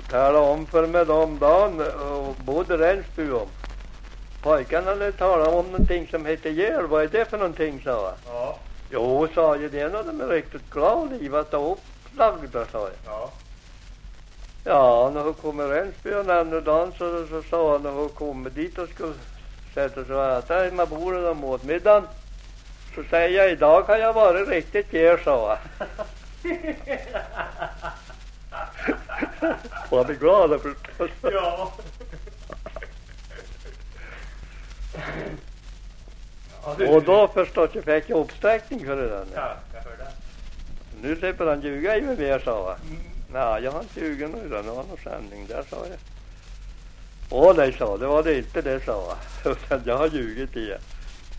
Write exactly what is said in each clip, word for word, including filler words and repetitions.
tala om för mig de dagen och både Rensby om. Pojkarna hade talat om någonting som heter Gör. Vad är det för någonting, sa jag. Ja. Jo, sa jag, det är något de är riktigt glad i att ta upplagda, sa jag. Ja. Ja, när hon kommer Rensby och andra dagen så, så sa han när hon kommer dit och skulle sätta sig och äta hemma bordet och mot middagen. Så säger jag, idag har jag varit riktigt ger, sa jag. Var det glada förstås? Ja. Och då förstås jag fick jag uppsträckning för det där. Ja, jag hörde. Nu slipper han ljuga i mig mer, sa jag. Mm. Nej, jag har inte ljugit nu, det var någon sändning där, sa jag. Åh nej, sa det var det inte det, sa jag. Utan jag har ljugit i det.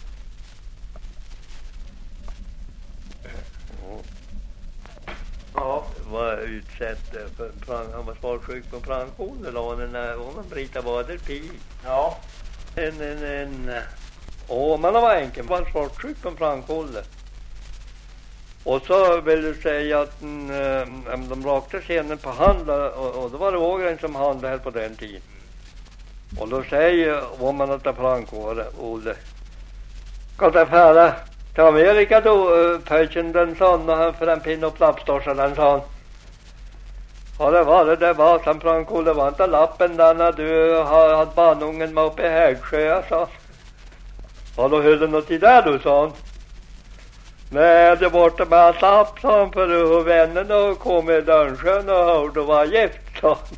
Ja, var utsett för prang, han var svartsjuk på prangkoner då när hon Brita Bader pi. Ja. En en en åh, man var enkel, var svartsjuk på prangkoner. Och så vill du säga att mm, de rakte scenen på handla och, och då var det Ågren som handlade på den tiden. Och då säger vad man att ta prangkoner, Olle. Kan det färra till Amerika då, pöjken den sån och han för en pinn och lappstorsar den sån. Ja, det var det, det var som prangkoner, det var inte lappen där när du har haft barnungen med uppe i Högsjö, sa. Ja, då höll det något i där du, sa han. Nej, det var inte med att lapp, sa han, för hur vännen och kom i Dörnsjön och hörde var gift, sa han.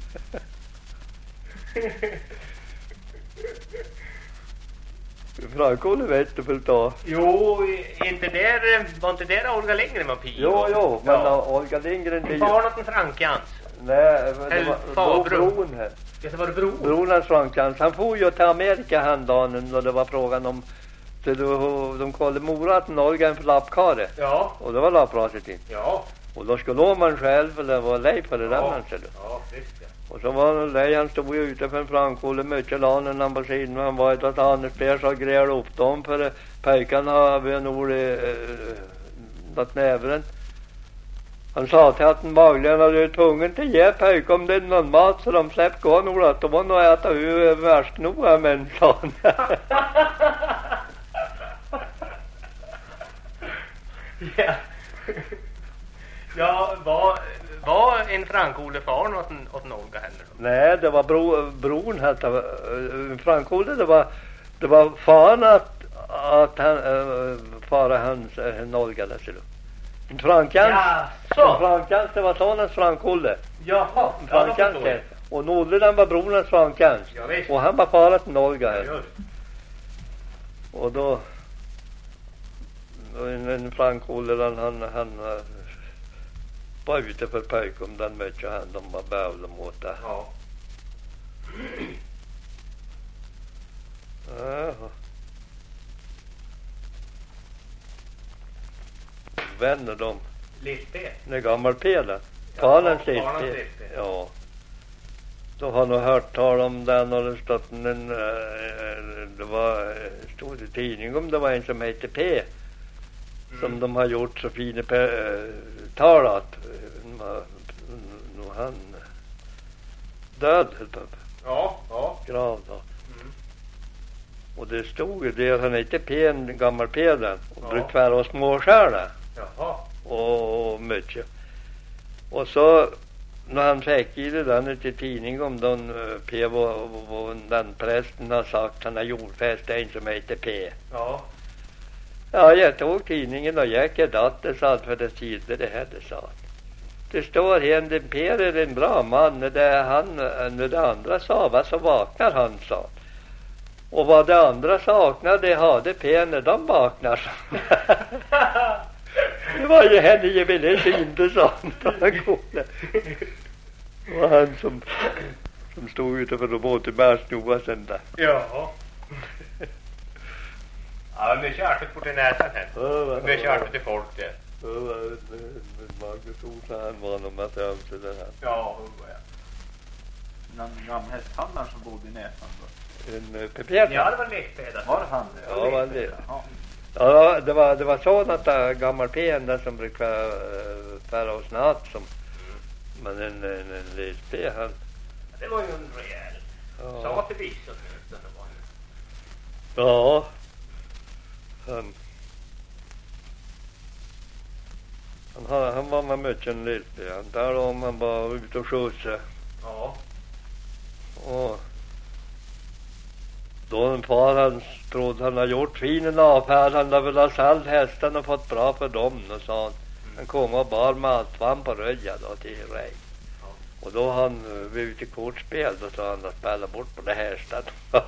Prangkoner vet du väl då? Jo, inte där, var inte där Olga Lindgren var pio? Jo, jo, men ja. Olga Lindgren... Det var något med Frankans. Nej, men det var bron här. Ja, det var det bron. Bronans Frankans. Han får ju till Amerika handdagen och det var frågan om... Så då, de kallade moraten Olga en för lappkare. Ja. Och det var lappraset in. Ja. Och då skulle man själv, eller var lej på det där, ja. man säger. Ja, visst ja. Och så var han lej, han stod ju ute för en Frankole mycket lanen han på sidan. Han var ett att Anders Pers har grejat upp dem för pojkarna har vi en ord i något nävren. Han sa till att den bagligen hade tvungen till ge pojk om det är någon mat så de släpp gå nog att de var nog äta ur värst nog här men sa han. Ja. Ja, var, var en Frankole far åt en, åt en Olga heller? Nej, det var bro, bron här. Frankole, det var, det var fan att, att han, äh, fara hans äh, Olga där, ser du. En Frankans, ja, så. En Frankans, det var sonens Frankole. Jaha, en Frankans ja, och Nolle, den var bronens Frankans. Ja, visst. Och han var fara till Olga här. Ja, och då, då en, en Frankole, han, han, han var ute för pojk om den mycket han, de var bävla mot det. Ja. Jaha. Vänner de. Lippe. Det är gammal Peder. Ja, Karlens Lippe. Lippe. Ja. Då har nog hört tal om den och det stått en, det var stod i tidning om det var en som hette P. Mm. Som de har gjort så fina talat. Nu han död. Ja, ja. Grav då. Mm. Och det stod ju det att han hette P, en gammal Peder. Och ja. Brukade vara och småskärda. Jaha. Och, och mycket. Och så när han fick i det där till tidning om den P och, och, och den prästen har sagt han har jordfäst en som heter P. Ja. Ja, jag tog tidningen och gick ett datter sa för det sidor det här det sa. Det står här, den P är en bra man, när det, han, när det andra sa vad så vaknar han sa. Och vad det andra saknar det hade P när de vaknar. Det var ju henne jag ville inte sa han. Det var han som, som stod utanför och båt med snoa sen där. Ja. Ja, mycket artigt bort i näsan här. Ja, mycket artigt i folk det. Ja, Magnus Olsson han var nog med över till det här. Ja, hur ja. Den gamla hästhandlaren som bodde i näsan då. En uh, Pepeta. Ja, det var Lekpeda. Var han det? Ja, var det. Ja, det var, det var så att uh, gammal P där som brukade uh, färra oss natt som, men en, en, en L P han, Det var ju en rejäl. Ja. Sa till vis åtminstone var ju. Ja. Han, han, har- han var med mycket lite. Han talade om han var ute och skjutsade. Ja. Och då en far han trodde han har gjort fin en affär. Han hade väl ha sålt hästen och fått bra för dem. Och sa han. Han kom och bar maltvann på röja då till Rej. Ja. Och då han uh, vi ute i kortspel då sa han att spela bort på det hästen.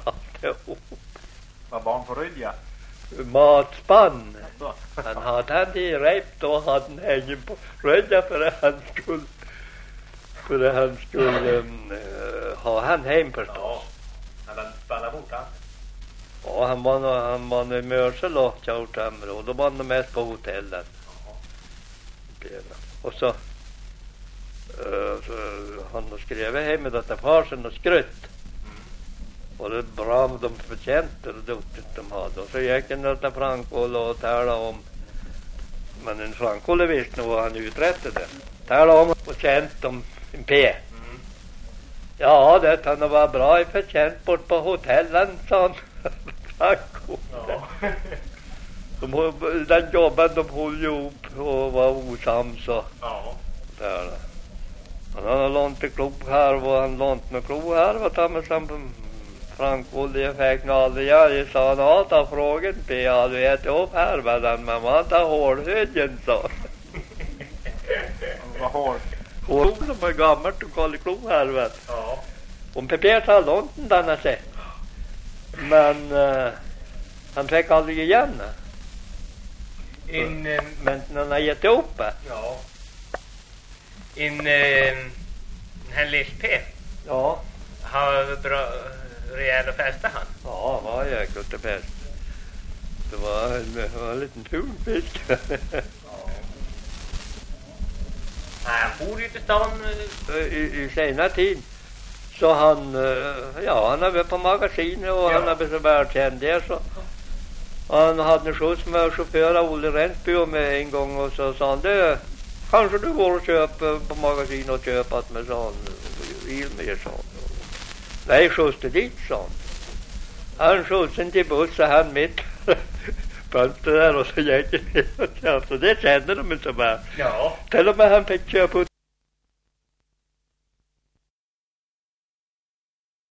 Var barn på Rydja. Matspann. Så. Han hade han till Rejp då hade han hängen på röja för att han skulle för att han skulle um, uh, ha han hem förstås. Ja. Men den spelade bort han. Ja, han var nog- han var nu i Mörsel och Tjautamre och då var han mest på hotellen. Ja. Och så, uh, så han skrev hem att det var sen och skrytt. Och det är bra med de förtjänster och duktigt de hade. Och så gick han till Frankål och talade om, men en Frankål visste nog vad han uträttade. Talade om och känt om en P. Mm. Ja, det han var bra i förtjänt bort på hotellen, sa han. Frankål. Ja. De, höll- den jobben de höll ju ihop och var osams och Ja. där. Han har lånt en klub här och han lånt med klub här och ta med som Frankål i effekt aldrig jag i sa han ja ta frågan på jag du äter upp här med den men man tar hårdhöjen så. Han var hård. Hård de är gammalt och kallar klub här vet. Ja. Om Pepe tar lånt den denna sig. Men uh, han fick aldrig igen. In, eh, Men när han har gett upp det. ja. In, eh, den Lill-P. Ja. Har bra, rejäla fester han. Ja, det var jäkligt det bäst. Det var en, det var en liten ful fisk. Ja. Nej, han bor ju till stan. eh, I, I senare tid så han, eh, ja han har varit på magasinet och Ja. han har blivit så välkänd där så. Han hade en skjuts med chaufför av Olle Rensby med en gång och så sa han det kanske du går och köper på magasinet och köper att med sån Ilmer sa han. Nej, skjuts dit sa han. Han skjutsen till bussen han mitt fönster där och så gick det. Så det kände de inte så väl. Ja. Till och med han fick köpa